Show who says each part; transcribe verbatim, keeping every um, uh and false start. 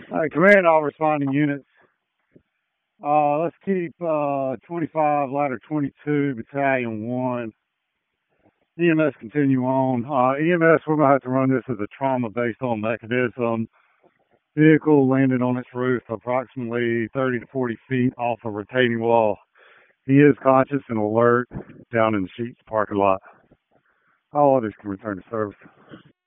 Speaker 1: All right, command all responding units. Uh, let's keep uh, twenty-five, ladder twenty-two, battalion one. E M S continue on. Uh, E M S, we're going to have to run this as a trauma based on mechanism. Vehicle landed on its roof approximately thirty to forty feet off a retaining wall. He is conscious and alert down in the Sheets parking lot. All others can return to service.